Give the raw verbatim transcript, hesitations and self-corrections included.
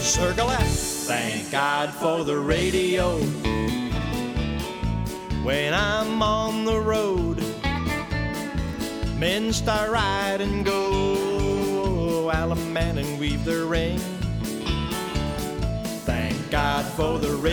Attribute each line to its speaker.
Speaker 1: Circle that. Thank God for the radio. When I'm on the road, men start ride and go, Alaman and weave their ring. Thank God for the radio.